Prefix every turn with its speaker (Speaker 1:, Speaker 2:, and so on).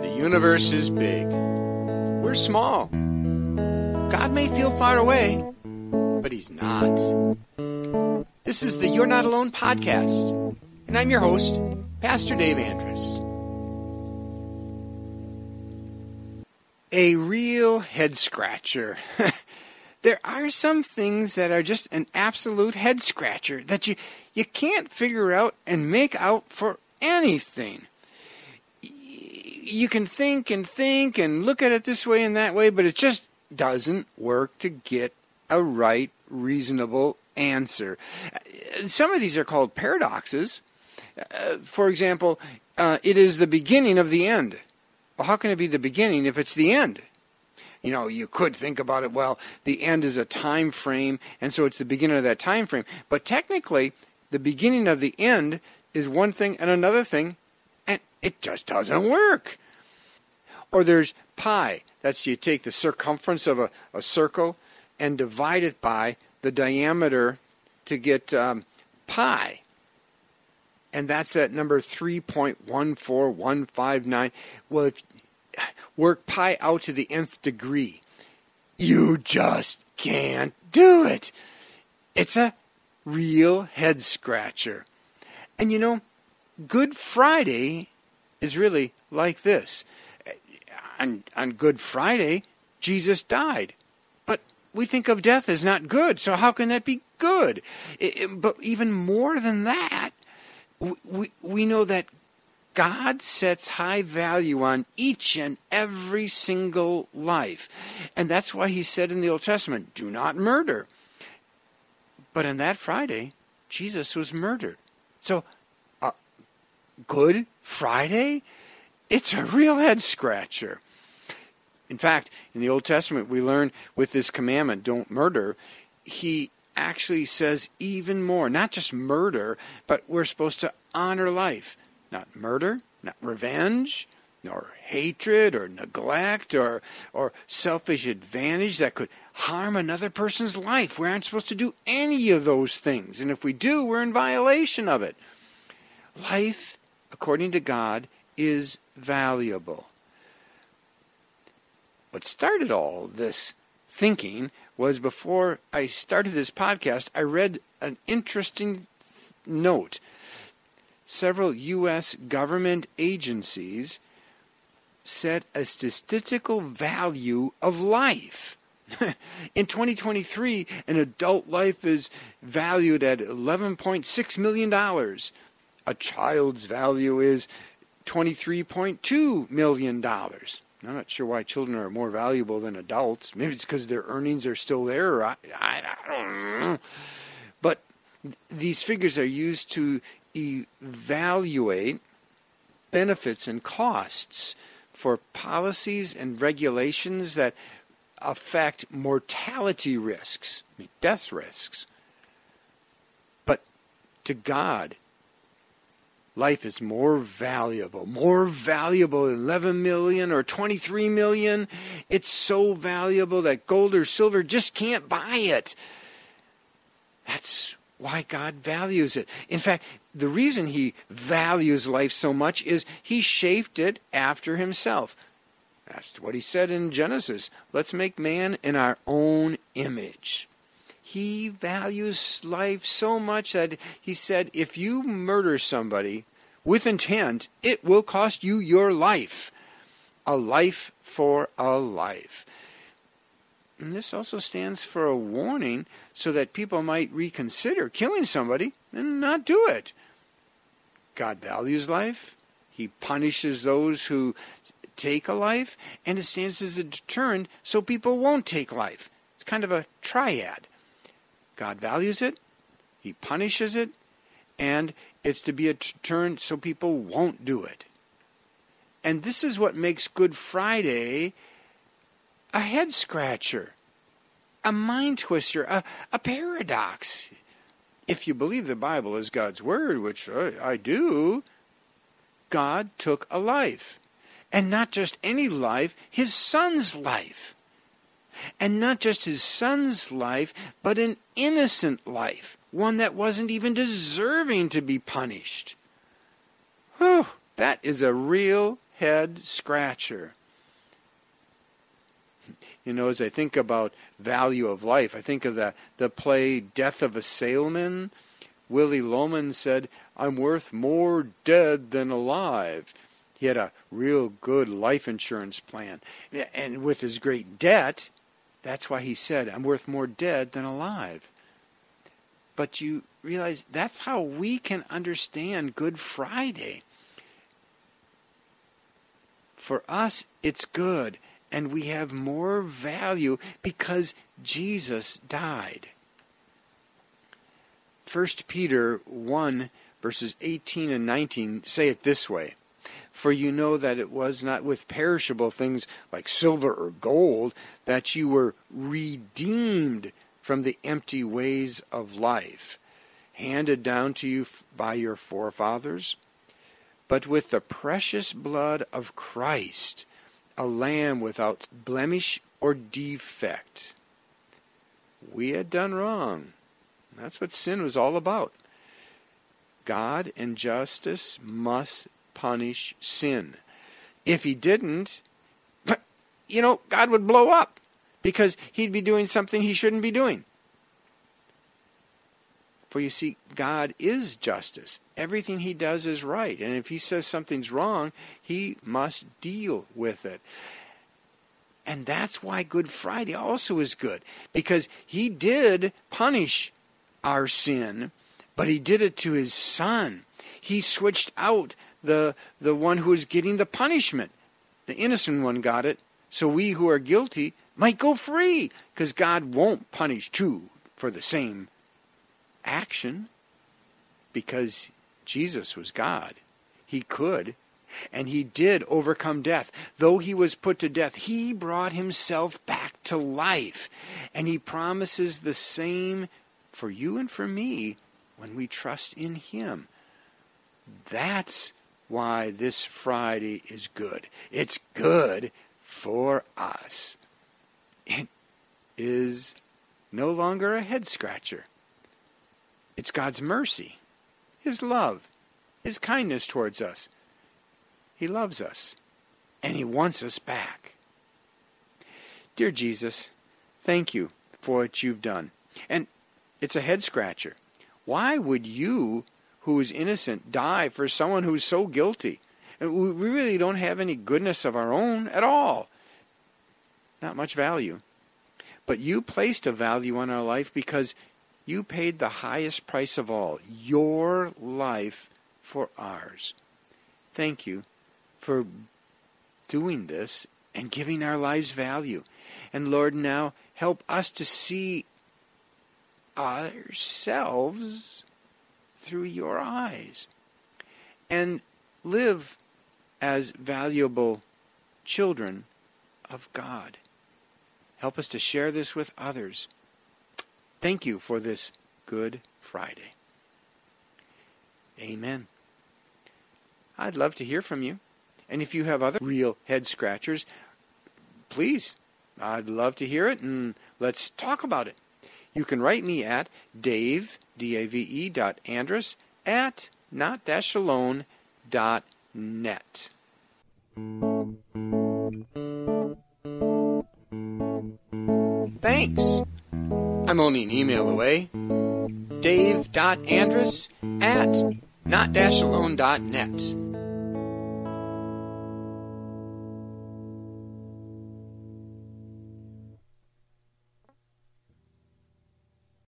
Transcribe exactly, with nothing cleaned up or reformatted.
Speaker 1: The universe is big. We're small. God may feel far away, but He's not. This is the You're Not Alone podcast, and I'm your host, Pastor Dave Andrus. A real head-scratcher. There are some things that are just an absolute head-scratcher that you, you can't figure out and make out for anything. You can think and think and look at it this way and that way, but it just doesn't work to get a right, reasonable answer. Some of these are called paradoxes. Uh, for example, uh, it is the beginning of the end. Well, how can it be the beginning if it's the end? You know, you could think about it, well, the end is a time frame, and so it's the beginning of that time frame. But technically, the beginning of the end is one thing and another thing, and it just doesn't work. Or there's pi. That's you take the circumference of a, a circle and divide it by the diameter to get um, pi. And that's at number three point one four one five nine. Well, if work pi out to the nth degree, you just can't do it. It's a real head scratcher. And you know, Good Friday is really like this. On, on Good Friday, Jesus died. But we think of death as not good, so how can that be good? It, it, but even more than that, we, we, we know that God sets high value on each and every single life. And that's why He said in the Old Testament, do not murder. But on that Friday, Jesus was murdered. So, uh, Good Friday? It's a real head scratcher. In fact, in the Old Testament, we learn with this commandment, don't murder, He actually says even more, not just murder, but we're supposed to honor life. Not murder, not revenge, nor hatred or neglect or, or selfish advantage that could harm another person's life. We aren't supposed to do any of those things. And if we do, we're in violation of it. Life, according to God, is valuable. What started all this thinking was before I started this podcast, I read an interesting th- note. Several U S government agencies set a statistical value of life. In twenty twenty-three, an adult life is valued at eleven point six million dollars. A child's value is twenty-three point two million dollars. I'm not sure why children are more valuable than adults. Maybe it's because their earnings are still there. Or I, I, I don't know. But th- these figures are used to evaluate benefits and costs for policies and regulations that affect mortality risks, I mean, death risks. But to God, life is more valuable, more valuable than eleven million or twenty-three million. It's so valuable that gold or silver just can't buy it. That's why God values it. In fact, the reason He values life so much is He shaped it after Himself. That's what He said in Genesis. Let's make man in our own image. He values life so much that He said, if you murder somebody with intent, it will cost you your life. A life for a life. And this also stands for a warning so that people might reconsider killing somebody and not do it. God values life. He punishes those who take a life, and it stands as a deterrent so people won't take life. It's kind of a triad. God values it, He punishes it, and it's to be a deterrent so people won't do it. And this is what makes Good Friday a head scratcher, a mind twister, a, a paradox. If you believe the Bible is God's Word, which I, I do, God took a life. And not just any life, His Son's life. And not just His Son's life, but an innocent life. One that wasn't even deserving to be punished. Whew, that is a real head scratcher. You know, as I think about value of life, I think of the, the play Death of a Salesman. Willie Loman said, "I'm worth more dead than alive." He had a real good life insurance plan. And with his great debt, that's why he said, "I'm worth more dead than alive." But you realize that's how we can understand Good Friday. For us, it's good, and we have more value because Jesus died. First Peter one, verses eighteen and nineteen say it this way: "For you know that it was not with perishable things like silver or gold that you were redeemed from the empty ways of life, handed down to you by your forefathers, but with the precious blood of Christ, a lamb without blemish or defect." We had done wrong. That's what sin was all about. God in justice must punish sin. If he didn't, you know, God would blow up because he'd be doing something he shouldn't be doing. For you see, God is justice. Everything he does is right. And if he says something's wrong, he must deal with it. And that's why Good Friday also is good, because he did punish our sin, but he did it to his son. He switched out the the one who was getting the punishment. The innocent one got it, so we who are guilty might go free, because God won't punish two for the same action, because Jesus was God. He could, and he did overcome death. Though he was put to death, he brought himself back to life, and he promises the same for you and for me when we trust in him. That's why this Friday is good. It's good for us. It is no longer a head scratcher. It's God's mercy, his love, his kindness towards us. He loves us, and he wants us back. Dear Jesus, thank you for what you've done. And it's a head scratcher. Why would you, who is innocent, die for someone who's so guilty? And we really don't have any goodness of our own at all. Not much value. But you placed a value on our life because you paid the highest price of all, your life for ours. Thank you for doing this and giving our lives value. And Lord, now help us to see ourselves through your eyes and live as valuable children of God. Help us to share this with others. Thank you for this Good Friday. Amen. I'd love to hear from you. And if you have other real head scratchers, please, I'd love to hear it, and let's talk about it. You can write me at Dave, D A V E dot Andrus at not dash alone dot net. Thanks. I'm only an email away. Dave dot Andrus at not dash alone dot net.